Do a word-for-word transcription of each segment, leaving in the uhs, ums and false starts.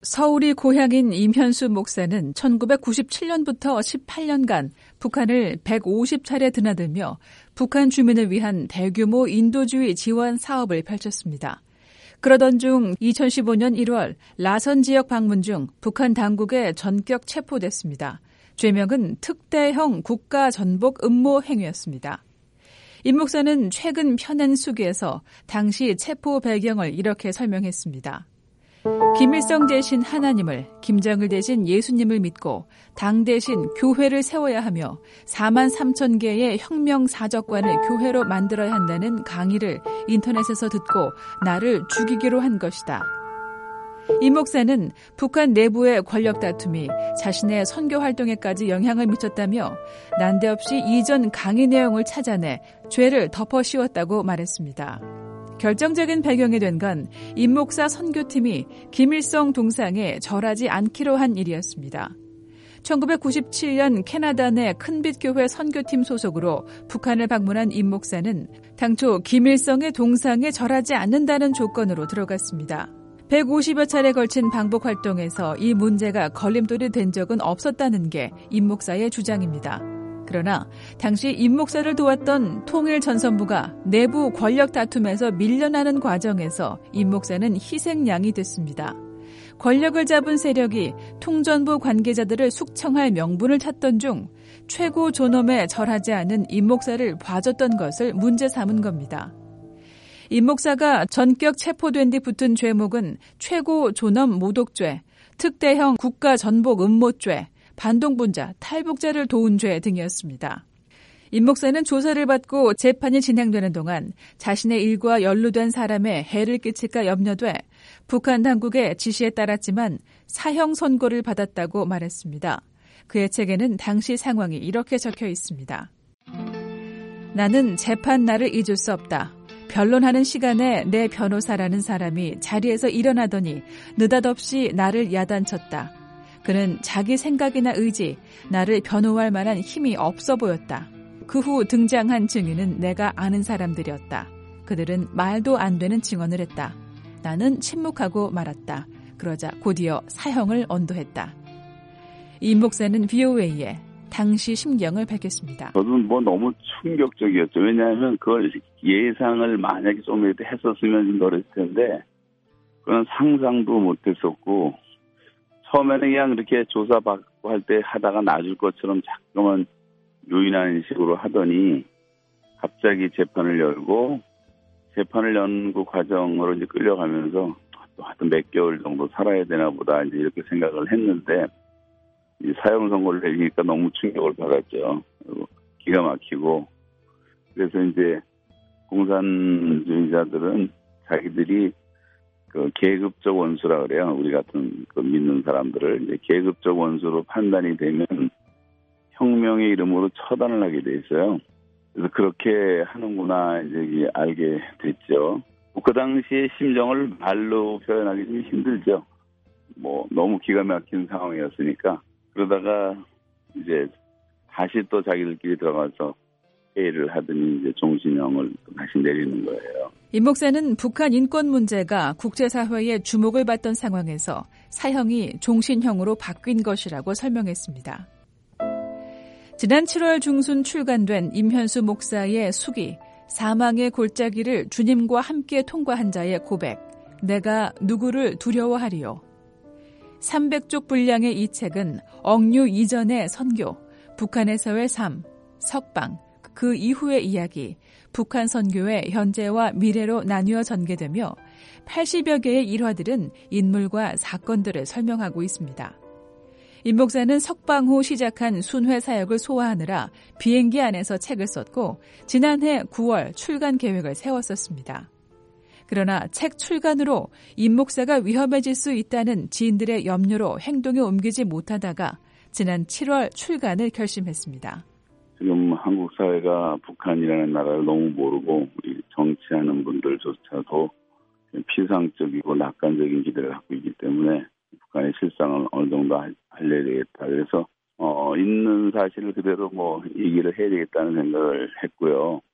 서울이 고향인 임현수 목사는 천구백구십칠 년부터 십팔 년간 북한을 백오십 차례 드나들며 북한 주민을 위한 대규모 인도주의 지원 사업을 펼쳤습니다. 그러던 중 이천십오 년 일월 라선 지역 방문 중 북한 당국에 전격 체포됐습니다. 죄명은 특대형 국가전복 음모 행위였습니다. 임 목사는 최근 펴낸 수기에서 당시 체포 배경을 이렇게 설명했습니다. 김일성 대신 하나님을, 김정일 대신 예수님을 믿고 당 대신 교회를 세워야 하며 사만 삼천 개의 혁명 사적관을 교회로 만들어야 한다는 강의를 인터넷에서 듣고 나를 죽이기로 한 것이다. 임 목사는 북한 내부의 권력 다툼이 자신의 선교 활동에까지 영향을 미쳤다며 난데없이 이전 강의 내용을 찾아내 죄를 덮어 씌웠다고 말했습니다. 결정적인 배경이 된 건 임 목사 선교팀이 김일성 동상에 절하지 않기로 한 일이었습니다. 천구백구십칠 년 캐나다 내 큰빛교회 선교팀 소속으로 북한을 방문한 임 목사는 당초 김일성의 동상에 절하지 않는다는 조건으로 들어갔습니다. 백오십여 차례 걸친 방북 활동에서 이 문제가 걸림돌이 된 적은 없었다는 게 임 목사의 주장입니다. 그러나 당시 임 목사를 도왔던 통일전선부가 내부 권력 다툼에서 밀려나는 과정에서 임 목사는 희생양이 됐습니다. 권력을 잡은 세력이 통전부 관계자들을 숙청할 명분을 찾던 중 최고 존엄에 절하지 않은 임 목사를 봐줬던 것을 문제 삼은 겁니다. 임 목사가 전격 체포된 뒤 붙은 죄목은 최고 존엄 모독죄, 특대형 국가전복 음모죄, 반동분자, 탈북자를 도운 죄 등이었습니다. 임 목사는 조사를 받고 재판이 진행되는 동안 자신의 일과 연루된 사람에 해를 끼칠까 염려돼 북한 당국의 지시에 따랐지만 사형 선고를 받았다고 말했습니다. 그의 책에는 당시 상황이 이렇게 적혀 있습니다. 나는 재판 날을 잊을 수 없다. 변론하는 시간에 내 변호사라는 사람이 자리에서 일어나더니 느닷없이 나를 야단쳤다. 그는 자기 생각이나 의지, 나를 변호할 만한 힘이 없어 보였다. 그 후 등장한 증인은 내가 아는 사람들이었다. 그들은 말도 안 되는 증언을 했다. 나는 침묵하고 말았다. 그러자 곧이어 사형을 언도했다. 임 목사는 브이오에이에 당시 심경을 밝혔습니다. 저는 뭐 너무 충격적이었죠. 왜냐하면 그걸 예상을 만약에 좀 했었으면 좀 덜했을 텐데 그건 상상도 못했었고 처음에는 그냥 이렇게 조사받고 할 때 하다가 놔줄 것처럼 자꾸만 요인하는 식으로 하더니 갑자기 재판을 열고 재판을 연 그 과정으로 이제 끌려가면서 또 하여튼 몇 개월 정도 살아야 되나 보다 이제 이렇게 생각을 했는데 이 사형 선고를 내리니까 너무 충격을 받았죠. 그리고 기가 막히고 그래서 이제 공산주의자들은 자기들이 그 계급적 원수라 그래요. 우리 같은 그 믿는 사람들을 이제 계급적 원수로 판단이 되면 혁명의 이름으로 처단을 하게 돼 있어요. 그래서 그렇게 하는구나 이제 알게 됐죠. 그 당시의 심정을 말로 표현하기 좀 힘들죠. 뭐 너무 기가 막힌 상황이었으니까 그러다가 이제 다시 또 자기들끼리 들어가서 회의를 하더니 이제 종신형을 다시 내리는 거예요. 임 목사는 북한 인권 문제가 국제사회의 주목을 받던 상황에서 사형이 종신형으로 바뀐 것이라고 설명했습니다. 지난 칠월 중순 출간된 임현수 목사의 수기, 사망의 골짜기를 주님과 함께 통과한 자의 고백, 내가 누구를 두려워하리요. 삼백 쪽 분량의 이 책은 억류 이전의 선교, 북한에서의 삶, 석방, 그 이후의 이야기, 북한 선교의 현재와 미래로 나뉘어 전개되며 팔십여 개의 일화들은 인물과 사건들을 설명하고 있습니다. 임 목사는 석방 후 시작한 순회 사역을 소화하느라 비행기 안에서 책을 썼고 지난해 구월 출간 계획을 세웠었습니다. 그러나 책 출간으로 임 목사가 위험해질 수 있다는 지인들의 염려로 행동에 옮기지 못하다가 지난 칠월 출간을 결심했습니다. 지금 한국 사회가 북한이라는 나라를 너무 모르고 우리 정치하는 분들조차도 피상적이고 낙관적인 기대를 갖고 있기 때문에 북한의 실상을 어느 정도 알려야 되겠다. 그래서 어, 있는 사실을 그대로 뭐 얘기를 해야 되겠다는 생각을 했고요.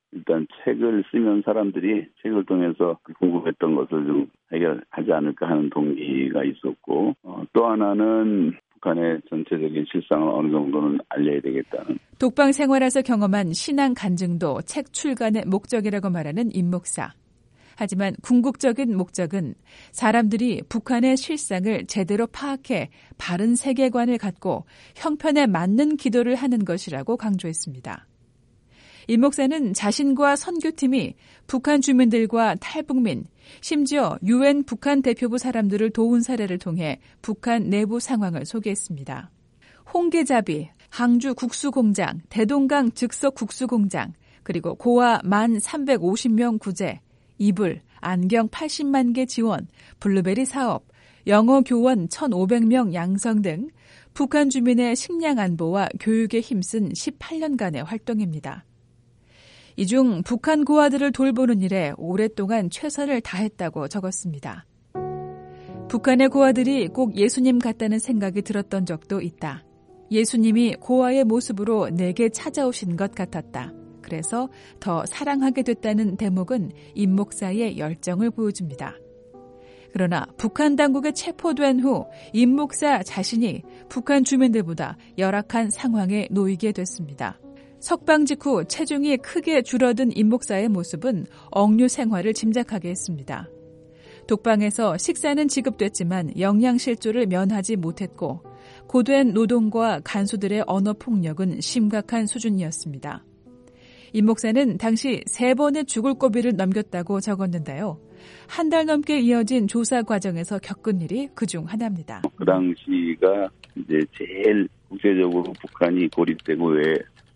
일단 책을 쓰면 사람들이 책을 통해서 궁금했던 것을 좀 해결하지 않을까 하는 동기가 있었고, 어, 또 하나는 북한의 전체적인 실상을 어느 정도는 알려야 되겠다는. 독방 생활에서 경험한 신앙 간증도 책 출간의 목적이라고 말하는 임 목사. 하지만 궁극적인 목적은 사람들이 북한의 실상을 제대로 파악해 바른 세계관을 갖고 형편에 맞는 기도를 하는 것이라고 강조했습니다. 임 목사는 자신과 선교팀이 북한 주민들과 탈북민, 심지어 유엔 북한 대표부 사람들을 도운 사례를 통해 북한 내부 상황을 소개했습니다. 홍게잡이, 항주 국수공장, 대동강 즉석 국수공장, 그리고 고아 만 삼백오십 명 구제, 이불, 안경 팔십만 개 지원, 블루베리 사업, 영어 교원 천오백 명 양성 등 북한 주민의 식량 안보와 교육에 힘쓴 십팔 년간의 활동입니다. 이 중 북한 고아들을 돌보는 일에 오랫동안 최선을 다했다고 적었습니다. 북한의 고아들이 꼭 예수님 같다는 생각이 들었던 적도 있다. 예수님이 고아의 모습으로 내게 찾아오신 것 같았다. 그래서 더 사랑하게 됐다는 대목은 임 목사의 열정을 보여줍니다. 그러나 북한 당국에 체포된 후 임 목사 자신이 북한 주민들보다 열악한 상황에 놓이게 됐습니다. 석방 직후 체중이 크게 줄어든 임 목사의 모습은 억류 생활을 짐작하게 했습니다. 독방에서 식사는 지급됐지만 영양실조를 면하지 못했고 고된 노동과 간수들의 언어 폭력은 심각한 수준이었습니다. 임 목사는 당시 세 번의 죽을 고비를 넘겼다고 적었는데요. 한 달 넘게 이어진 조사 과정에서 겪은 일이 그중 하나입니다. 그 당시가 이제 제일 국제적으로 북한이 고립되고 왜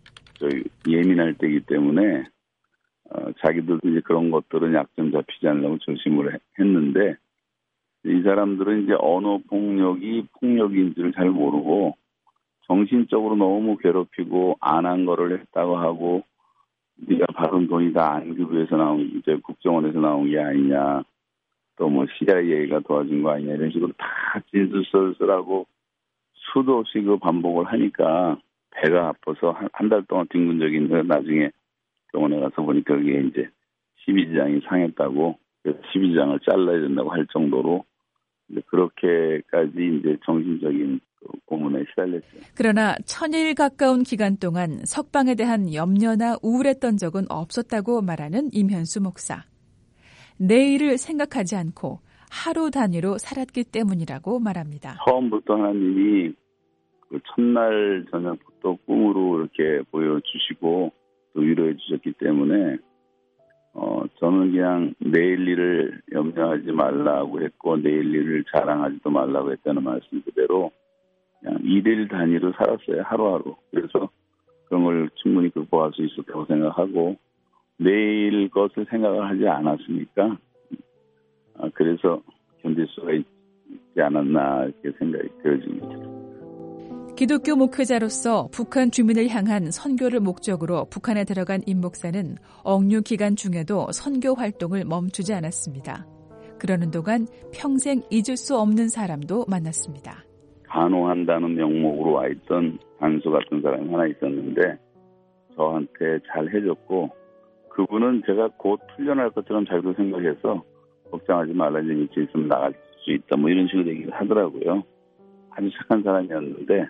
예민할 때이기 때문에 어, 자기들도 이제 그런 것들은 약점 잡히지 않으려고 조심을 했는데 이 사람들은 이제 언어 폭력이 폭력인지를 잘 모르고 정신적으로 너무 괴롭히고 안 한 거를 했다고 하고 네가 받은 돈이 다 안기부에서 나온 이제 국정원에서 나온 게 아니냐 또 뭐 씨아이에이가 도와준 거 아니냐 이런 식으로 다 진술설설하고 수도 없이 그 반복을 하니까 배가 아파서 한, 한 달 동안 빈곤적인데 나중에 병원에 가서 보니까 그게 이제 십이 지장이 상했다고 그래서 십이 지장을 잘라야 된다고 할 정도로 이제 그렇게까지 이제 정신적인 고문에 시달렸죠. 그러나 천일 가까운 기간 동안 석방에 대한 염려나 우울했던 적은 없었다고 말하는 임현수 목사. 내일을 생각하지 않고 하루 단위로 살았기 때문이라고 말합니다. 처음부터 하나님이 그 첫날 저녁부터 꿈으로 이렇게 보여주시고 또 위로해 주셨기 때문에 어 저는 그냥 내일 일을 염려하지 말라고 했고 내일 일을 자랑하지도 말라고 했다는 말씀 그대로 그냥 일일 단위로 살았어요. 하루하루. 그래서 그런 걸 충분히 극복할 수 있었다고 생각하고 내일 것을 생각을 하지 않았으니까 아, 그래서 견딜 수가 있지 않았나 이렇게 생각이 되어집니다. 기독교 목회자로서 북한 주민을 향한 선교를 목적으로 북한에 들어간 임 목사는 억류 기간 중에도 선교 활동을 멈추지 않았습니다. 그러는 동안 평생 잊을 수 없는 사람도 만났습니다. 간호한다는 명목으로 와 있던 단수 같은 사람이 하나 있었는데 저한테 잘 해줬고 그분은 제가 곧 풀려날 것처럼 잘도 생각해서 걱정하지 말라 이제 밑에 있으면 나갈 수 있다 뭐 이런 식으로 얘기를 하더라고요. 아주 착한 사람이었는데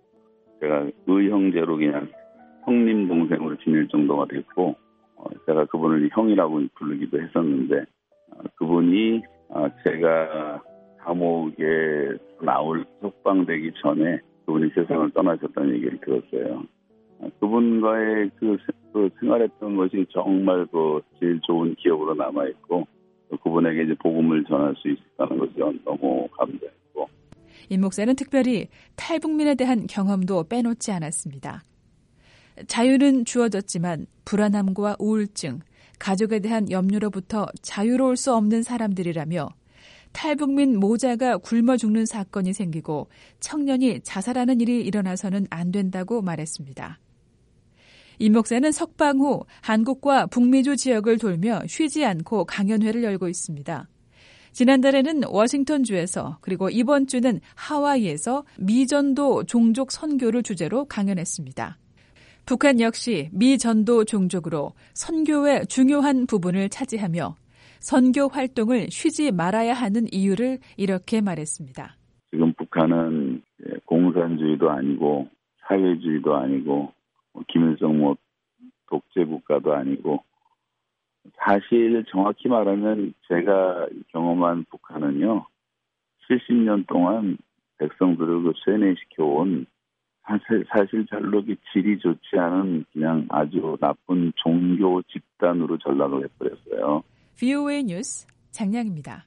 제가 의형제로 그냥 형님 동생으로 지낼 정도가 됐고 어, 제가 그분을 형이라고 부르기도 했었는데 어, 그분이 어, 제가 감옥에 나올 석방되기 전에 그분이 세상을 떠나셨다는 얘기를 들었어요. 어, 그분과의 그, 그 생활했던 것이 정말 그 제일 좋은 기억으로 남아있고 그분에게 이제 복음을 전할 수 있었다는 것이 너무 감사했고 임 목사는 특별히 탈북민에 대한 경험도 빼놓지 않았습니다. 자유는 주어졌지만 불안함과 우울증, 가족에 대한 염려로부터 자유로울 수 없는 사람들이라며 탈북민 모자가 굶어 죽는 사건이 생기고 청년이 자살하는 일이 일어나서는 안 된다고 말했습니다. 임 목사는 석방 후 한국과 북미주 지역을 돌며 쉬지 않고 강연회를 열고 있습니다. 지난달에는 워싱턴주에서 그리고 이번 주는 하와이에서 미전도 종족 선교를 주제로 강연했습니다. 북한 역시 미 전도 종족으로 선교의 중요한 부분을 차지하며 선교 활동을 쉬지 말아야 하는 이유를 이렇게 말했습니다. 지금 북한은 공산주의도 아니고 사회주의도 아니고 김일성 뭐 독재 국가도 아니고 사실 정확히 말하면 제가 경험한 북한은요. 칠십 년 동안 백성들을 그 세뇌시켜온 사실, 사실 별로 질이 좋지 않은 그냥 아주 나쁜 종교 집단으로 전락을 해버렸어요. 브이오에이 뉴스 장량입니다.